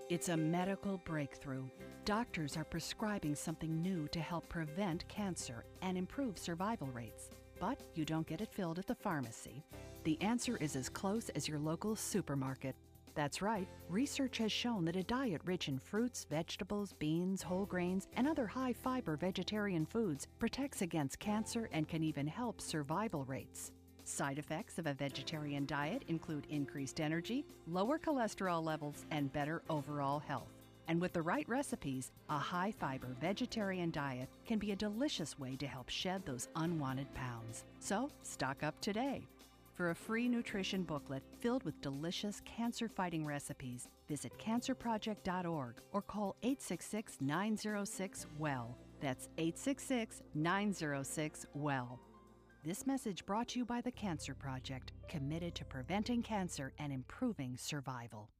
It's a medical breakthrough. Doctors are prescribing something new to help prevent cancer and improve survival rates. But you don't get it filled at the pharmacy. The answer is as close as your local supermarket. That's right, research has shown that a diet rich in fruits, vegetables, beans, whole grains, and other high-fiber vegetarian foods protects against cancer and can even help survival rates. Side effects of a vegetarian diet include increased energy, lower cholesterol levels, and better overall health. And with the right recipes, a high-fiber vegetarian diet can be a delicious way to help shed those unwanted pounds. So, stock up today. For a free nutrition booklet filled with delicious cancer-fighting recipes, visit cancerproject.org or call 866-906-WELL. That's 866-906-WELL. This message brought to you by the Cancer Project, committed to preventing cancer and improving survival.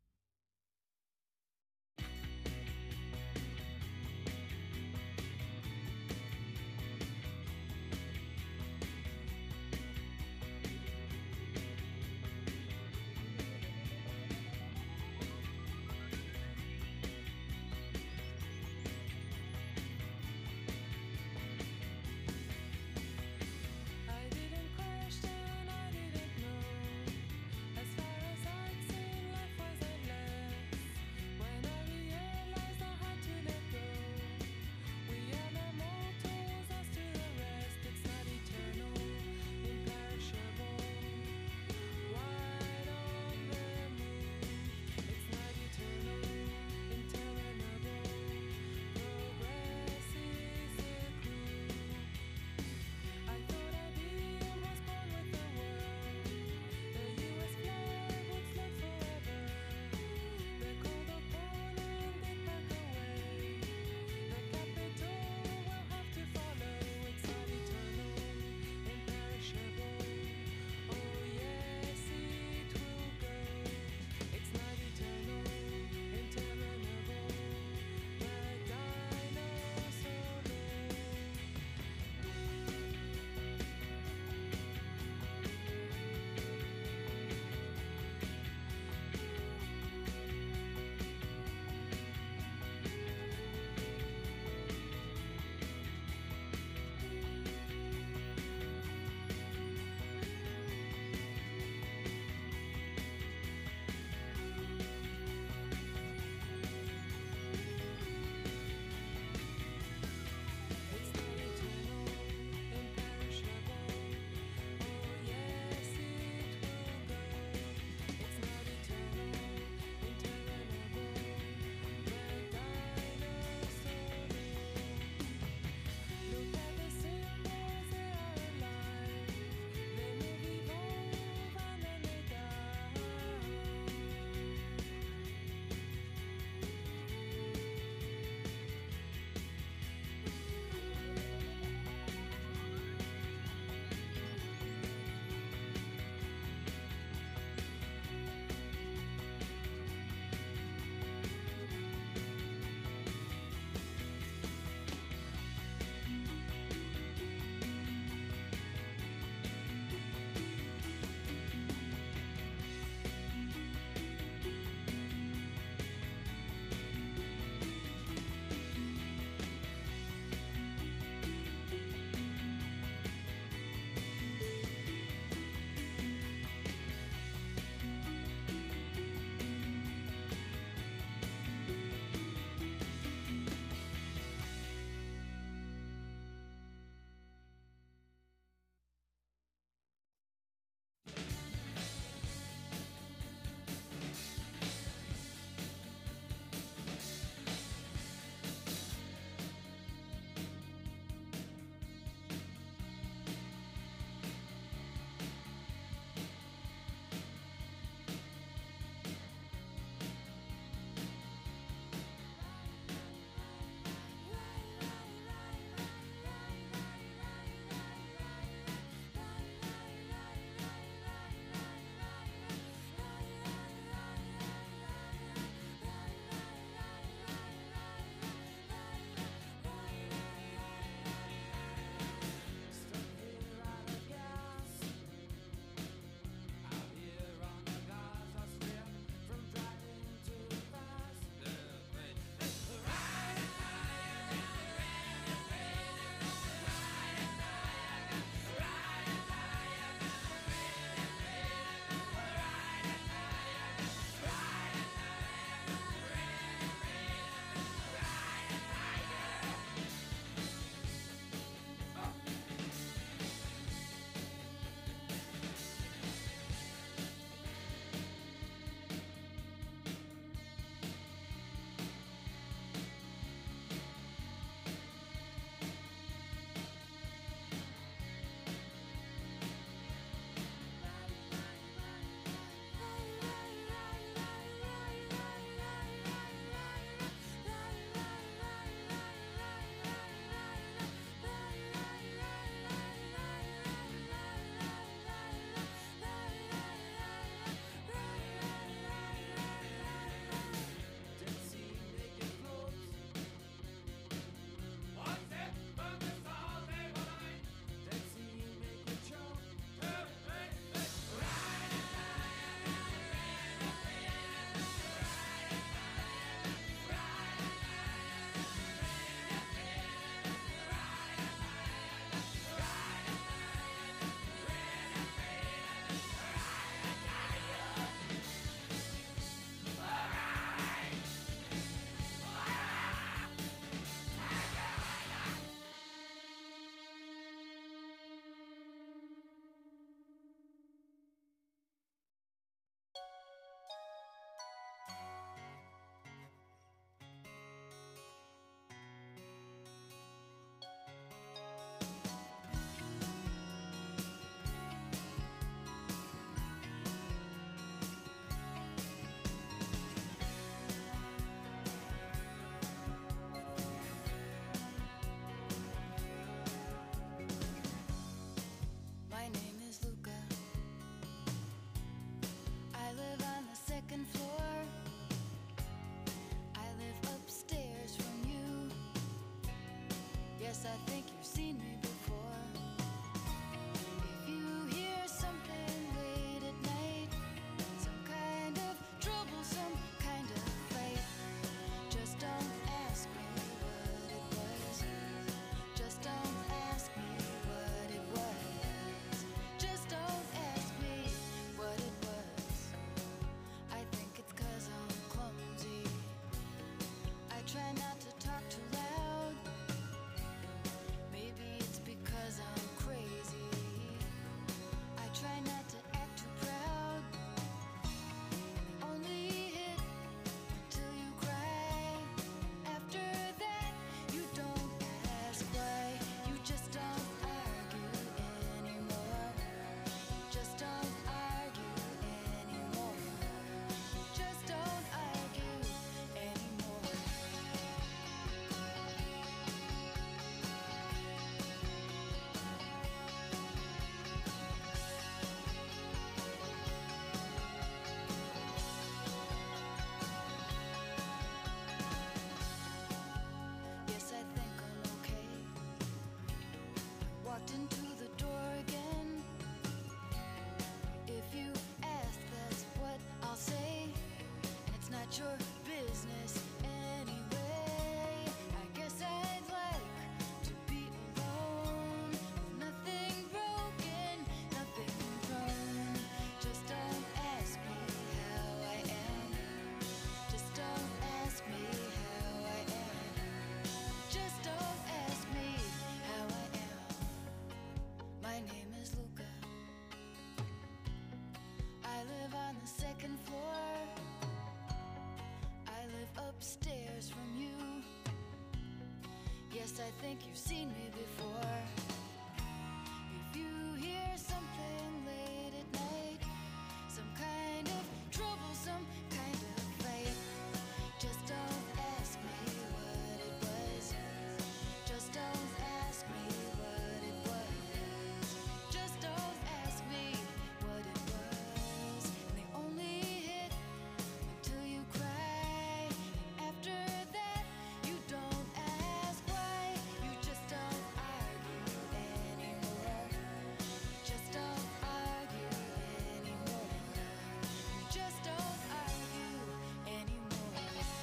Yes, I think you've seen me before. If you hear something late at night, some kind of trouble, some kind of fight, just don't ask me what it was. Just don't ask me what it was. Just don't ask me what it was. And they only hit until you cry. After that, you don't ask why. You just don't argue anymore. Just don't argue anymore. You just don't argue anymore.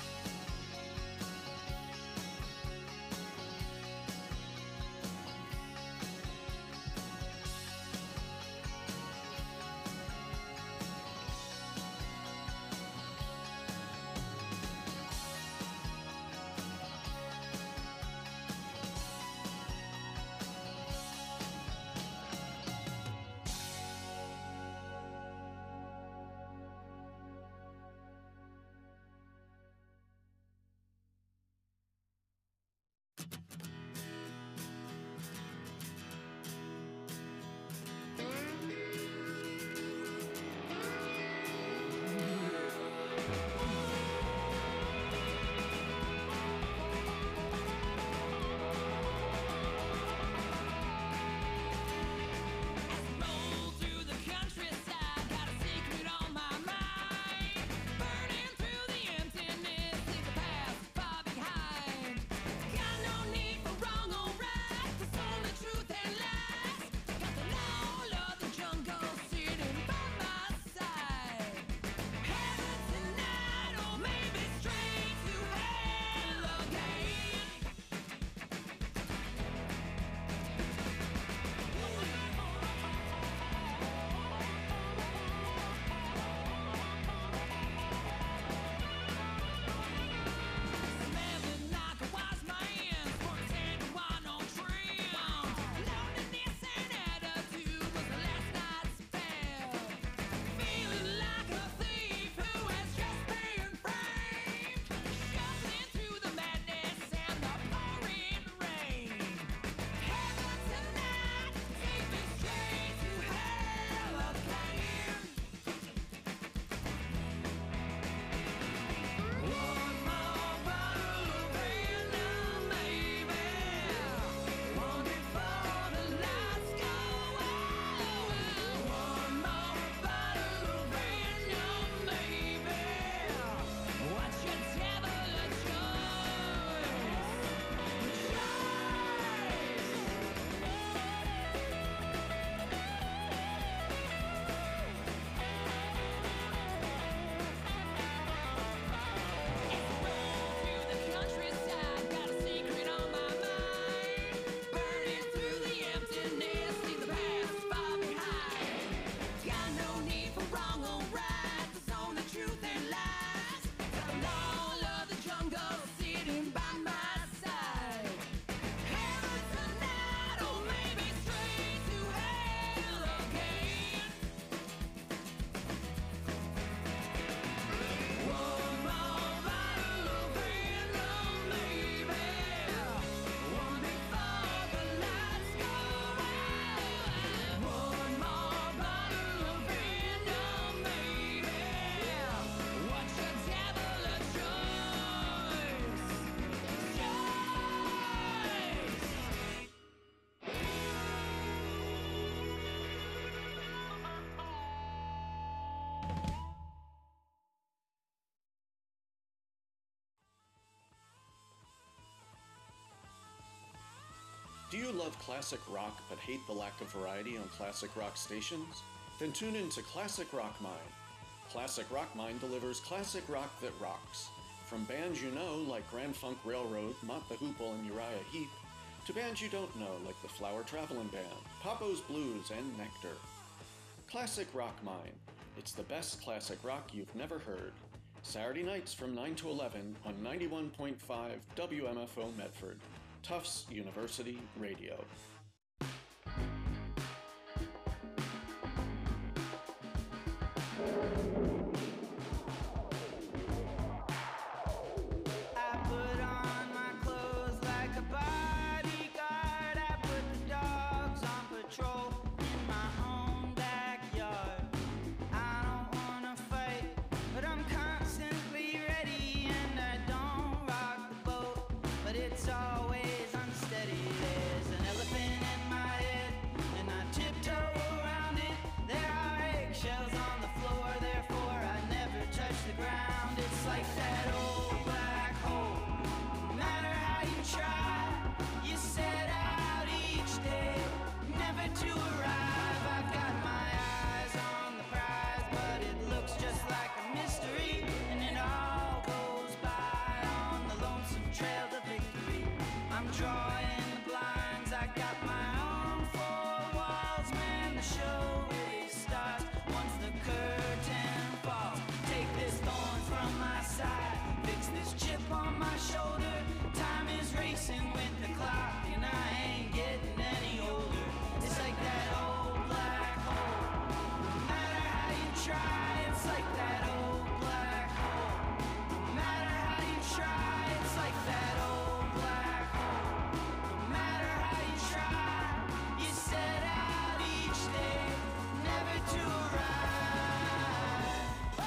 Roll through the countryside, got a secret on my mind. Burning through the emptiness, leave the past far behind. Got no need for wrong or right, 'cause only truth and lies. Got the law of the jungle sitting by my side. Heaven tonight, or maybe straight to hell again. Smelling like a wise man, sports and wine on trim. Loneliness and attitude was the last night's spell. Feeling like a thief who has just been framed. Shuffling through the madness and the pouring rain. Heaven tonight, take me straight to hell again. One more bottle of venom, baby. One before the lights go out. One more bottle of venom, baby. What's your devil a choice? Through the countryside, got a secret on my mind. Burning through the emptiness, leave the past far behind. Got no need for wrong or right, there's only truth and lies. Got all of the jungle sitting by my side. Heaven tonight, or maybe straight to hell again. One more bottle of venom, baby. One before the lights go out. One more bottle of venom, baby. What's your devil a choice? Do you love classic rock but hate the lack of variety on classic rock stations? Then tune in to Classic Rock Mine. Classic Rock Mine delivers classic rock that rocks. From bands you know like Grand Funk Railroad, Mott the Hoople, and Uriah Heep, to bands you don't know like the Flower Travelin' Band, Papo's Blues, and Nectar. Classic Rock Mine. It's the best classic rock you've never heard. Saturday nights from 9 to 11 on 91.5 WMFO Medford, Tufts University Radio. I put on my clothes like a bar. it's always unsteady. There's an elephant in my head, and I tiptoe around it. There are eggshells on the floor, therefore I never touch the ground. It's like that old black hole. No matter how you try, you set out each day, never to arrive. I've got my eyes on the prize, but it looks just like a mystery, and it all goes by on the lonesome trail to victory. I'm drawing the blinds, I got my own four walls, man, the show really starts once the curtain falls. Take this thorn from my side, fix this chip on my shoulder. Time is racing with the clock, and I ain't getting any older. It's like that old black hole. No matter how you try, it's like that old black hole. No matter how you try, it's like that old black hole. No matter how you try, you set out each day, never to arrive.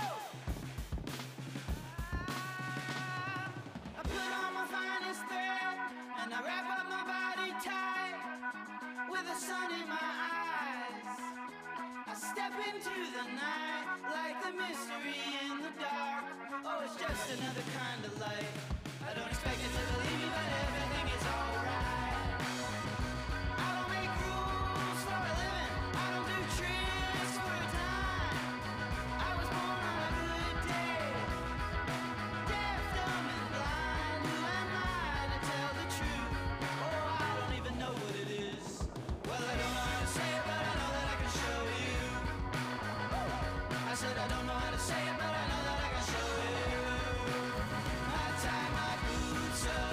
I put on my finest thread, and I wrap up my body tight with the sun in my eyes. I step into the night like the mystery in the dark. Oh, it's just another kind of light. I don't expect it to believe me, but everything is alright. I don't make rules for a living. I don't do tricks for a time. I was born on a good day. Deaf, dumb, and blind. Who am I to tell the truth? Oh, I don't even know what it is. Well, I don't know how to say it, but I know that I can show you. I said I don't know how to say it, but I know that I can show you. I tie my boots up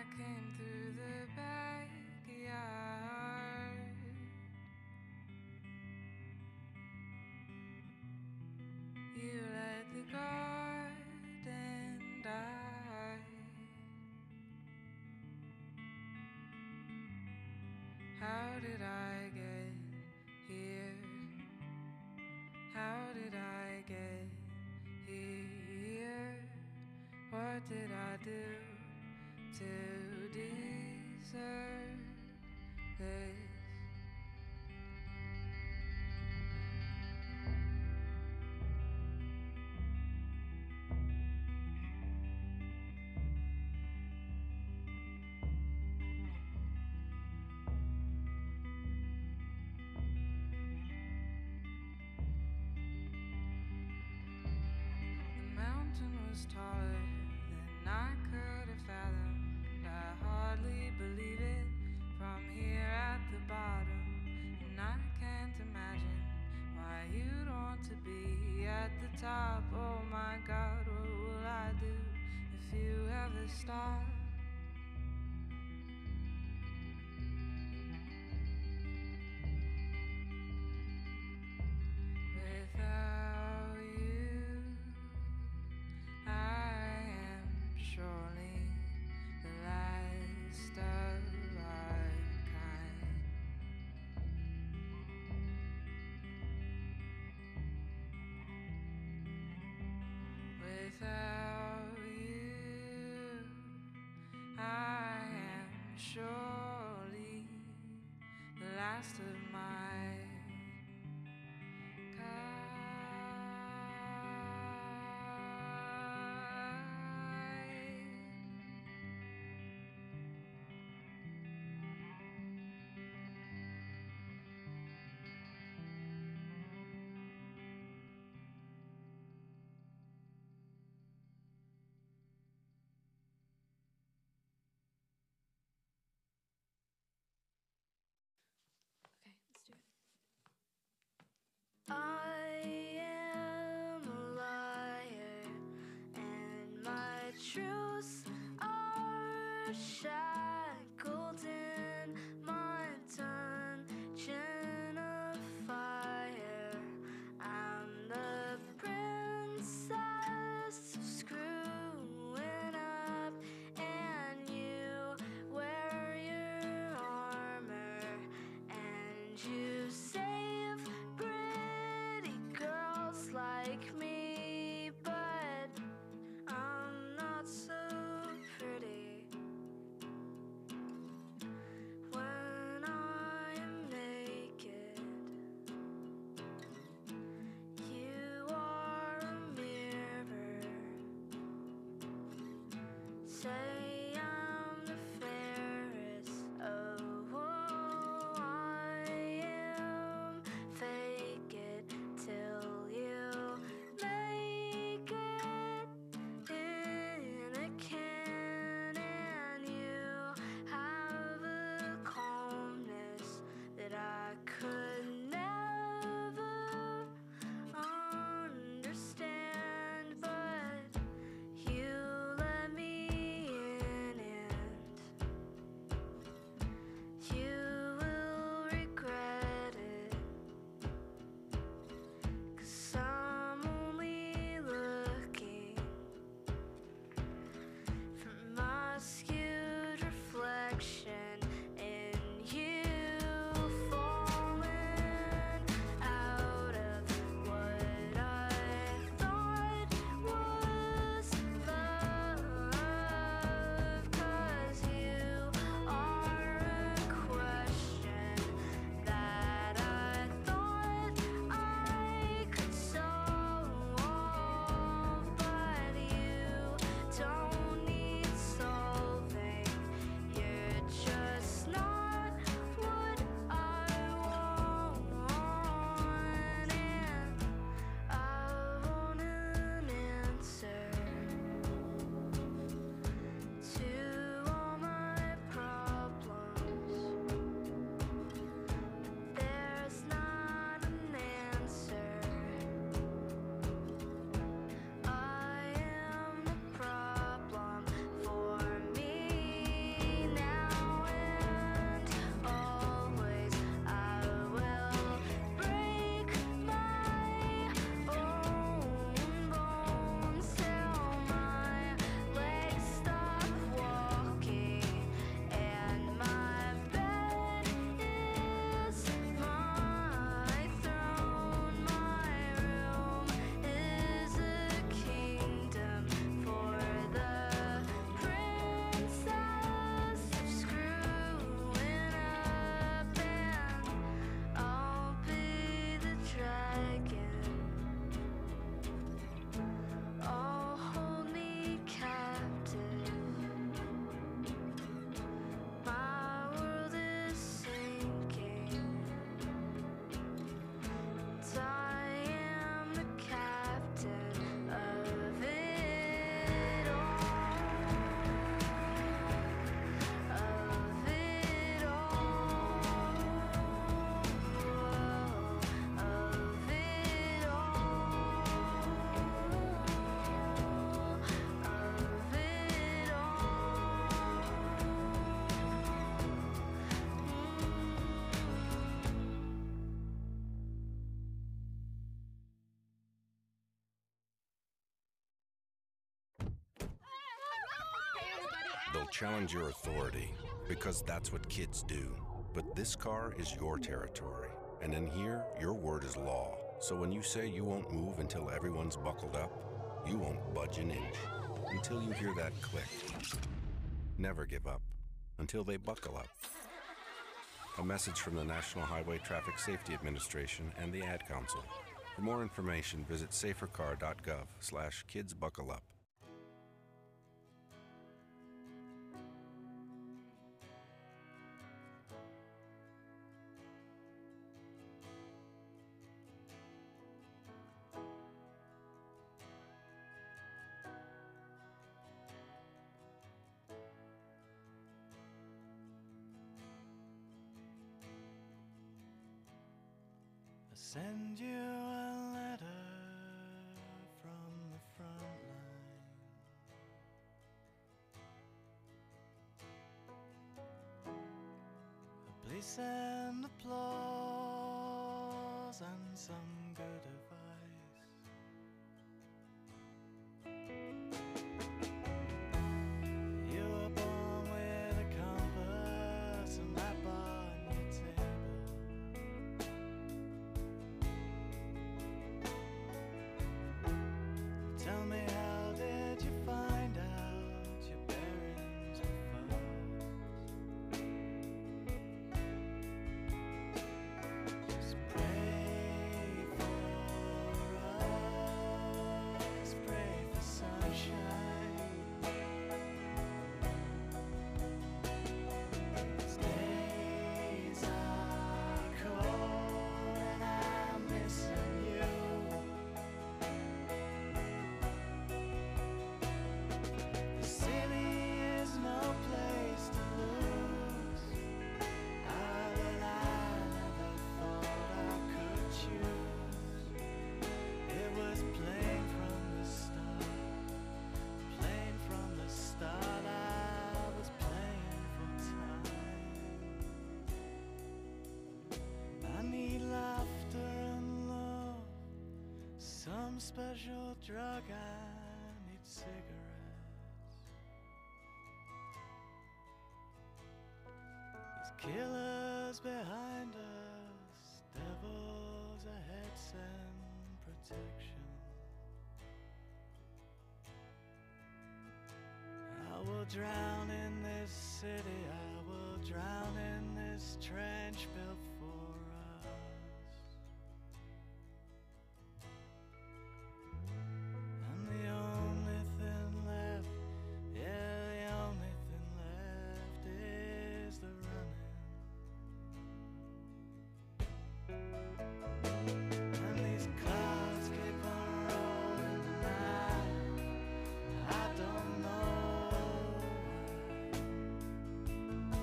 came through the backyard. You let the garden die. How did I get here? How did I get here? What did I do to deserve this? The mountain was taller than I could have fathomed. I hardly believe it from here at the bottom. And I can't imagine why you'd want to be at the top. Oh my God, what will I do if you ever stop? Without you, I am surely the last of our kind. Without you, I am surely the last of my Okay, let's do it. I am a liar, and my truths are shackled in my dungeon of fire. I'm the princess screwing up, and you wear your armor, and you save pretty girls like me, but I'm not so pretty. They'll challenge your authority, because that's what kids do. But this car is your territory, and in here, your word is law. So when you say you won't move until everyone's buckled up, you won't budge an inch until you hear that click. Never give up until they buckle up. A message from the National Highway Traffic Safety Administration and the Ad Council. For more information, visit safercar.gov/kidsbuckleup. Send you a letter from the front line. Please send applause and some good advice. You were born with a compass and that bar on your table. Tell me, how did you find out your bearings were false? Just pray for us, pray for sunshine. These days are cold and I'm missing you. The city is no place to lose. But I never thought I could choose. It was plain from the start. Plain from the start, I was playing for time. I need laughter and love, some special drug. I need cigarettes. There's killers behind us, devils ahead, send protection. I will drown in this city, I will drown in this trench built for us. And the only thing left, yeah, the only thing left is the running. And these clouds keep on rolling, and I don't know why.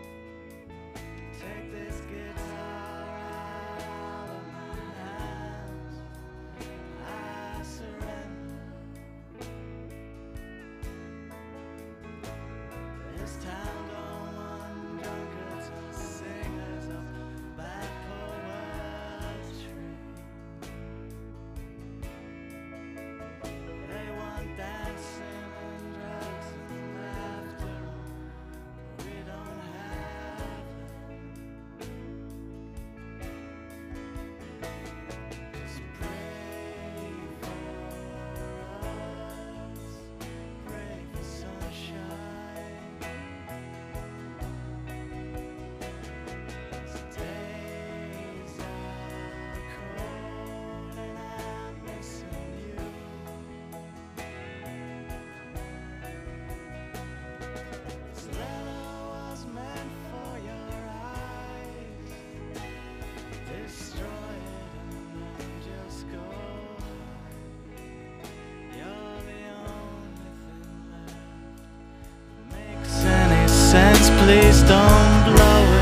Take this guitar out of my hands, I surrender. This town don't want drunkards or singers of bad poetry. They want dancing and drugs and laughter. We don't have it. Just pray for us, pray for sunshine. These days are cold and I'm missing you. This letter was meant for your eyes. Destroy it and then just go hide. You're the only thing left that makes any sense. Please don't blow it.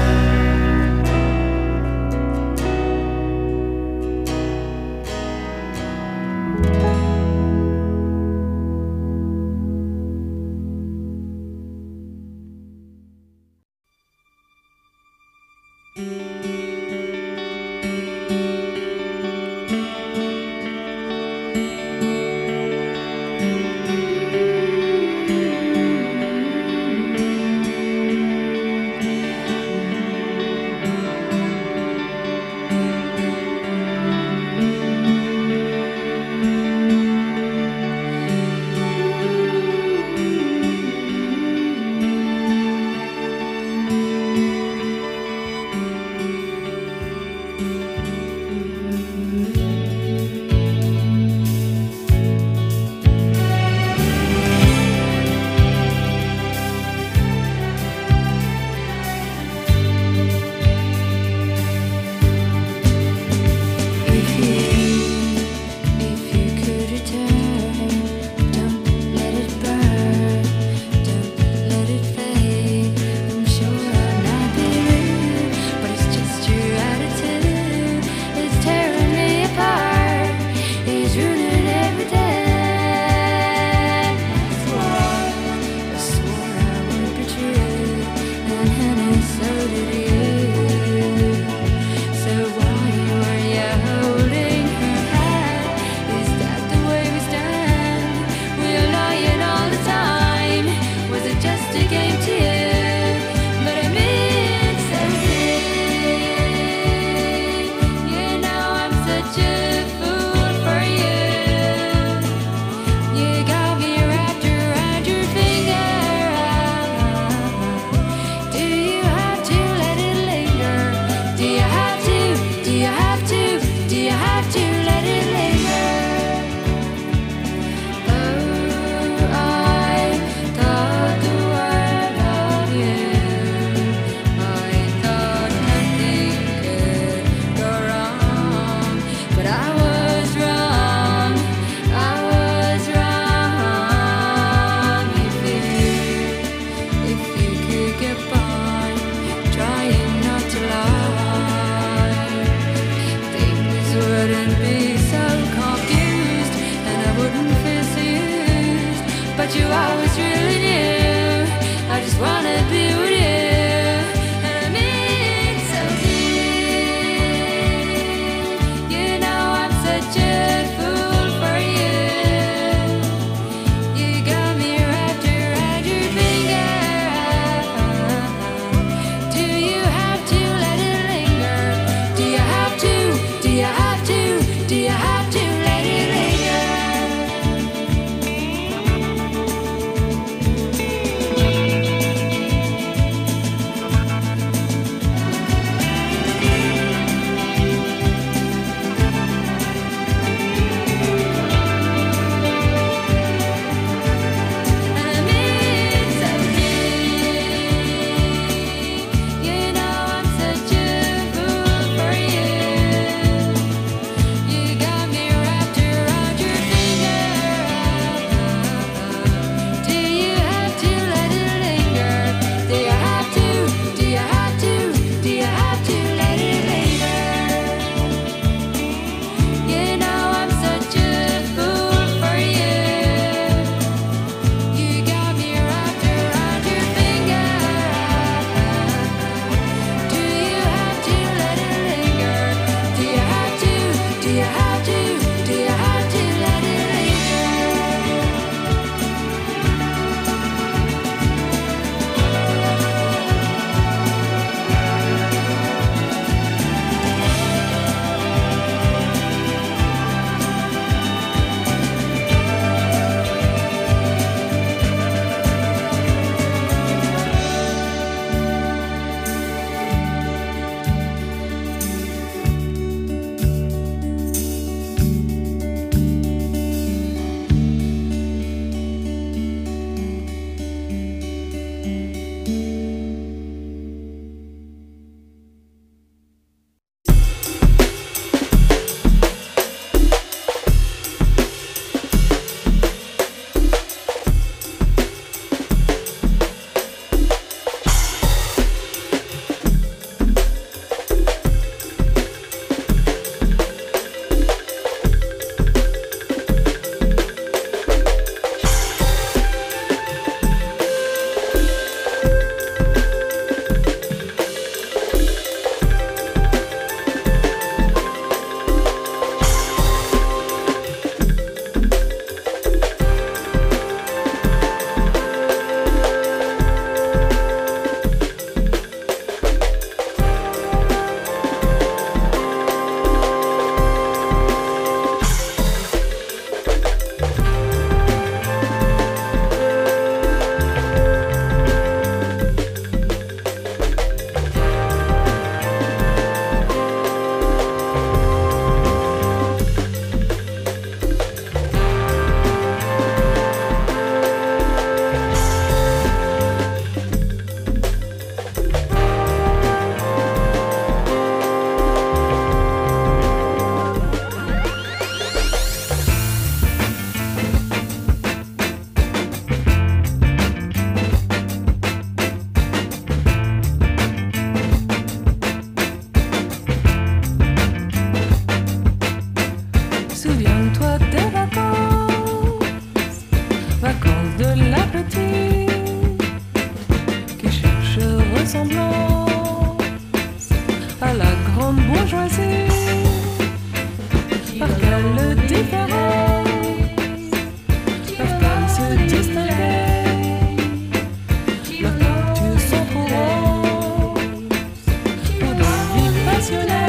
but you always really knew. I just wanna be with you. And I mean so deep. You know I'm such a fool for you. You got me wrapped around your finger. Do you have to let it linger? Do you have to? Do you have to? Do you have to let it linger? And I mean so deep. You know I'm such a fool for you. You got me wrapped around your finger. Do you have to let it linger? Do you have to? Do you have to? Do you have to let it linger? You know I'm such a fool for you. You got me wrapped around your finger. Do you have to let it linger? Do you have to? Do you have to? Do you have to let it linger? Souviens-toi des vacances, vacances de la petite qui cherche ressemblance à la grande bourgeoisie. Par quelle différence peuvent-elles se distinguer? Leurs cultures sont trop roses pour des vies passionnées.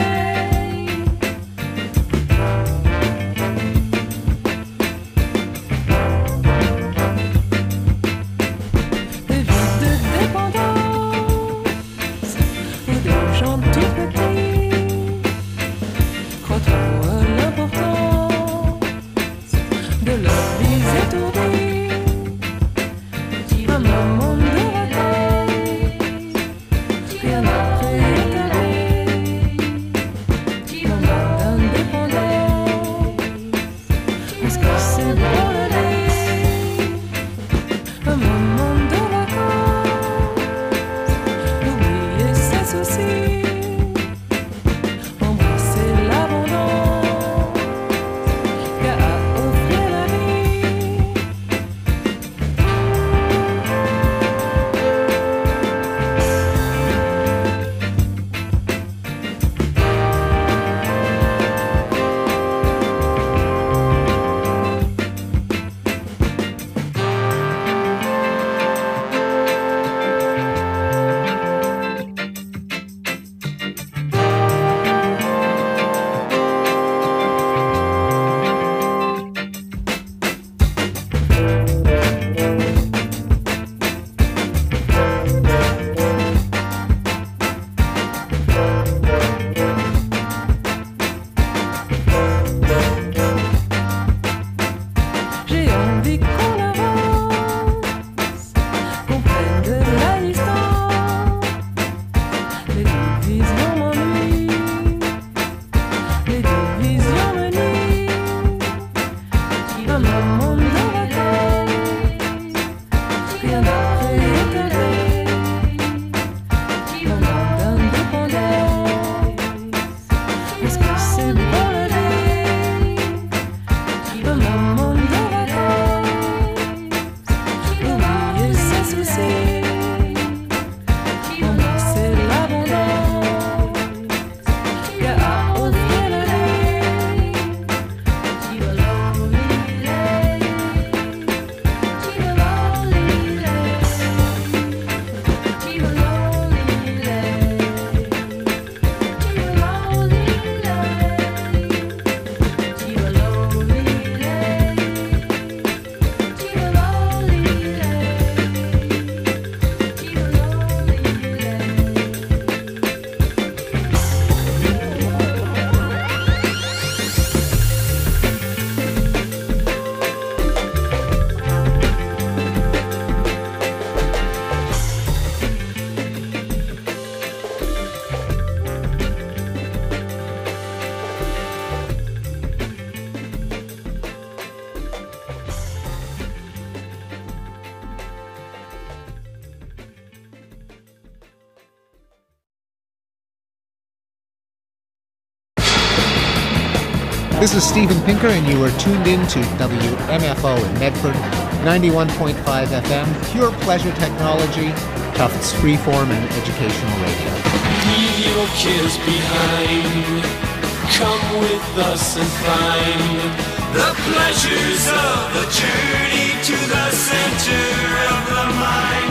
This is Stephen Pinker, and you are tuned in to WMFO in Medford, 91.5 FM, pure pleasure technology, Tufts freeform and educational radio. Leave your cares behind. Come with us and find the pleasures of the journey to the center of the mind.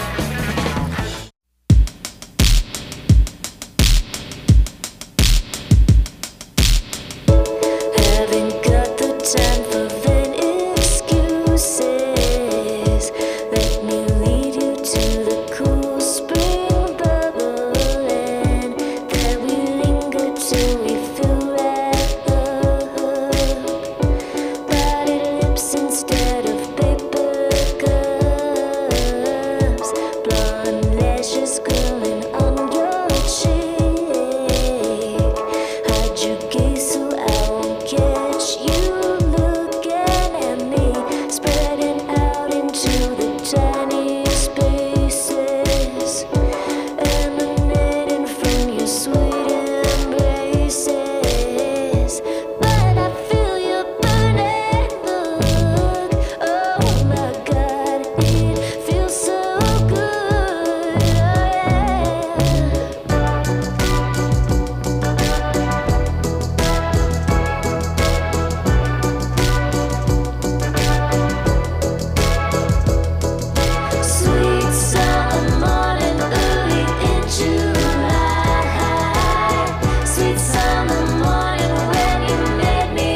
Haven't got the time for vain excuses. Let me lead you to the cool spring bubble, and there we linger till we feel wrapped up. Body lips instead of paper cups. Blonde lashes curling on your cheek. Hide your gaze so I won't catch you looking at me. Spreading out into the tiny spaces, emanating from your sweet embraces. But I feel your burning look. Oh my God, it feels so good. Oh yeah. Sweet summer morning, early in July. Sweet summer morning when you made me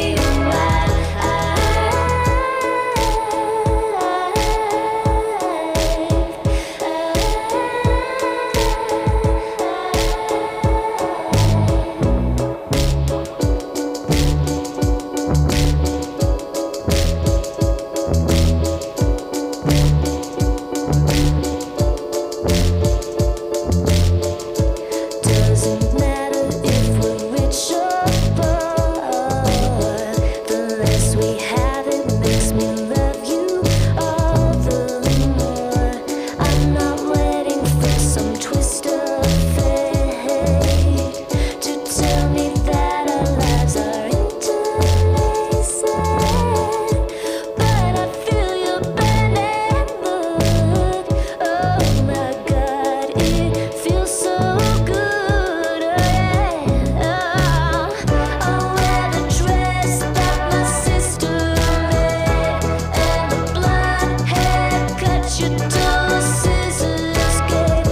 Doesn't matter if we're rich or poor, the less we have it makes me love you all the more. I'm not waiting for some twist of fate to tell me that our lives are interlacing, but I feel your burning look. Oh my God, it feels so good. Oh yeah. I'll wear the dress that my sister made, and the blonde haircut your dull scissors gave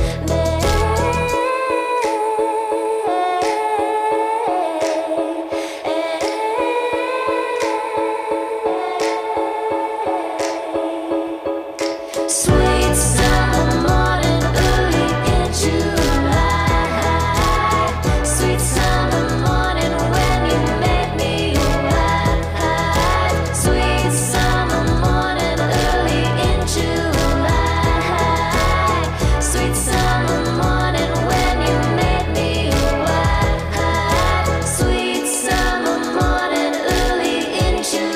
me. Sweet summer morning, early in July. Sweet summer morning when you made me wild. Sweet summer morning, early in July. Sweet summer morning when you made me wild. Sweet summer morning, early in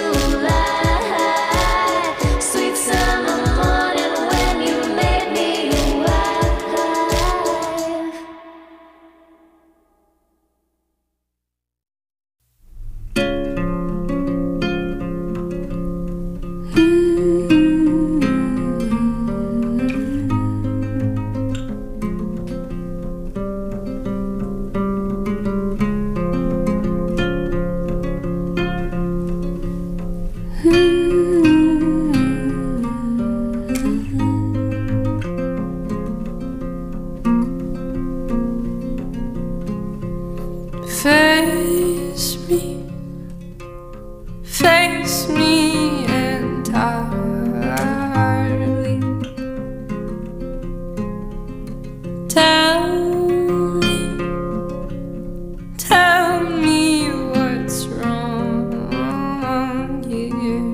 July. Sweet summer morning when you made me wild. Face me entirely. Tell me what's wrong here.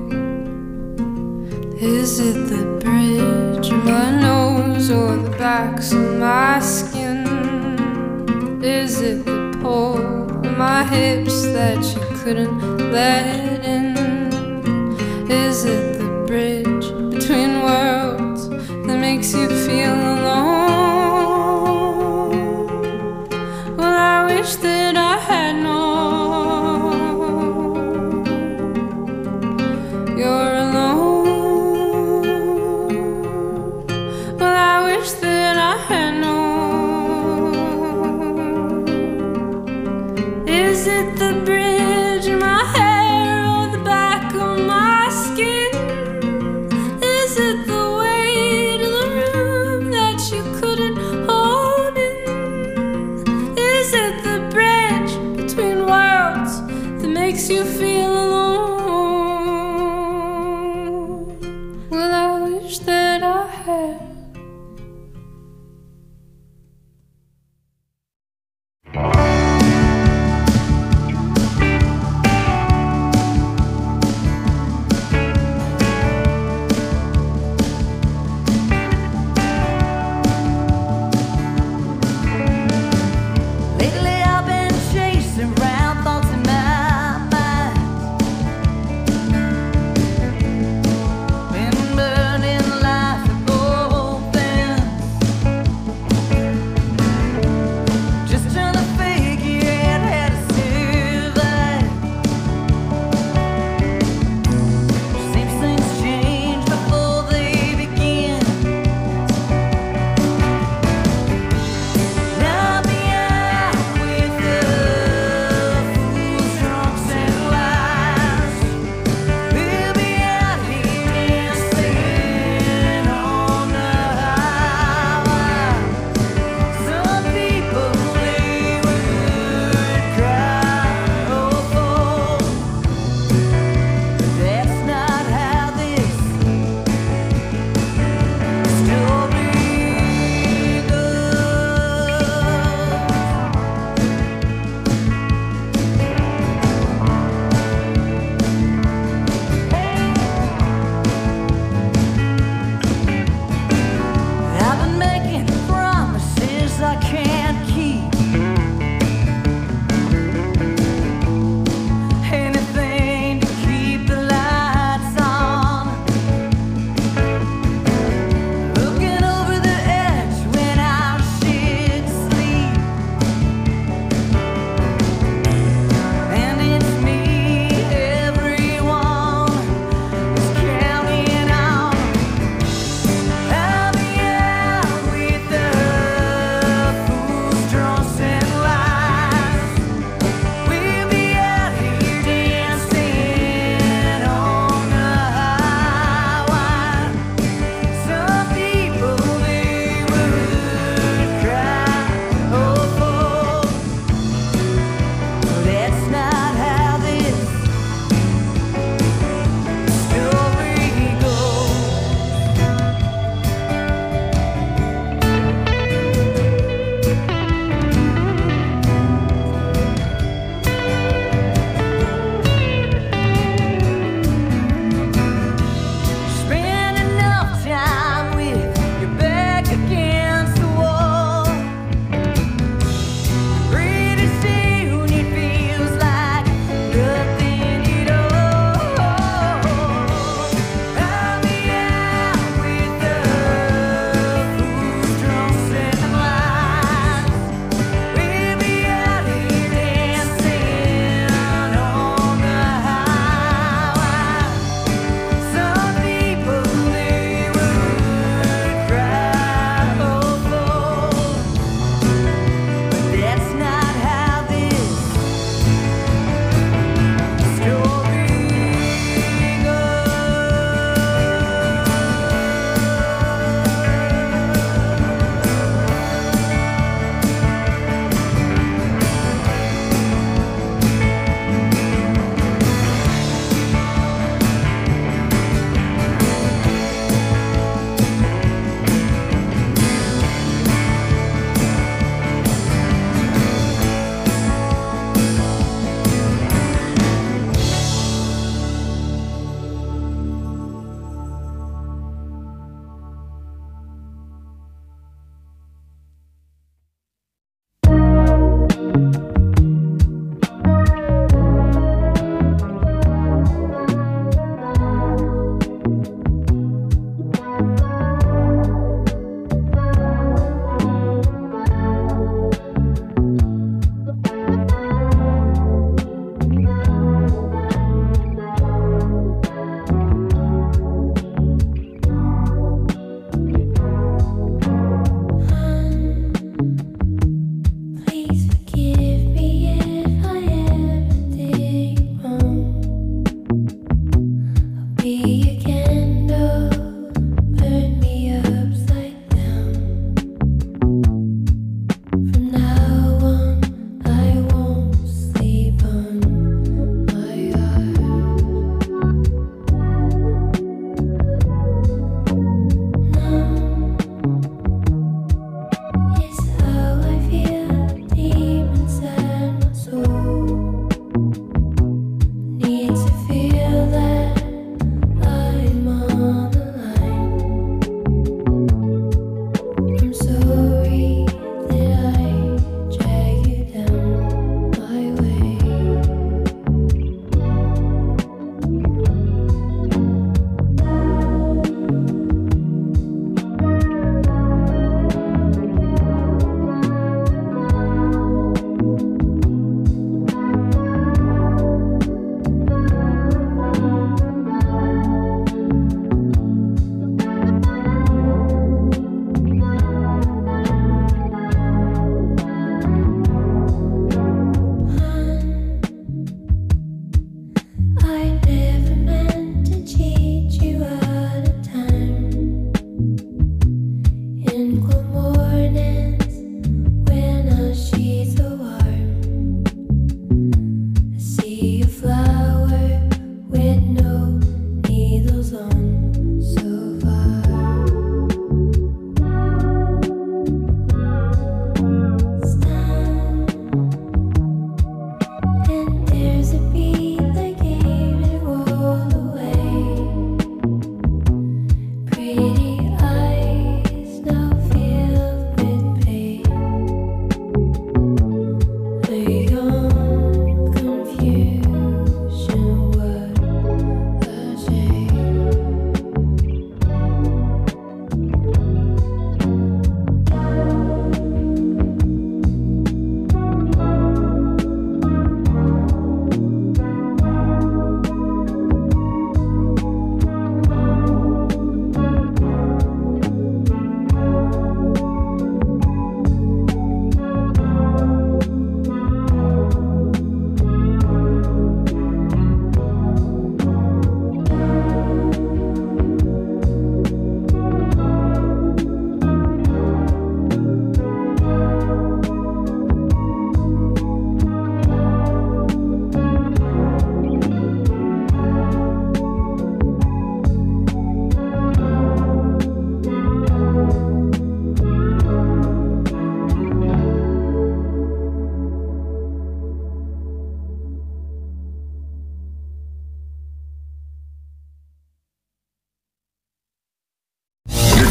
Is it the bridge of my nose or the backs of my skin? Is it the pole of my hips that you couldn't let in? Is it the bridge between worlds that makes you feel alone? Well, I wish that I had known.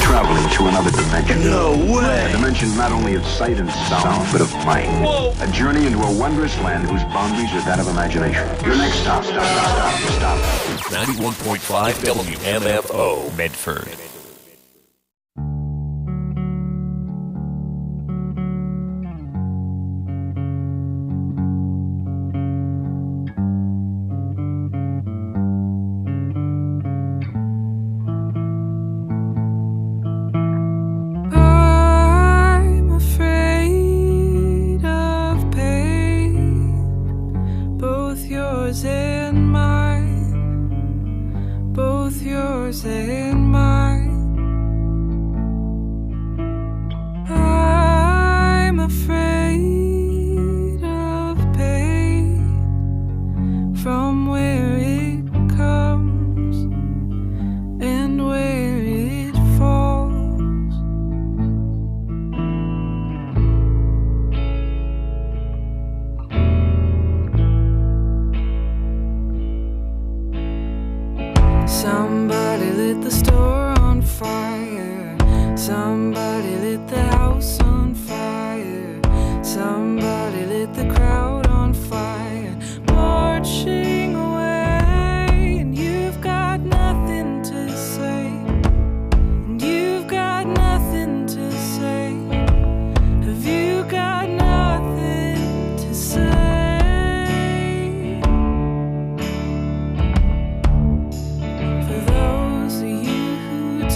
traveling through another dimension. No way! A dimension not only of sight and sound, but of mind. Whoa! A journey into a wondrous land whose boundaries are that of imagination. Your next stop. 91.5 WMFO, Medford.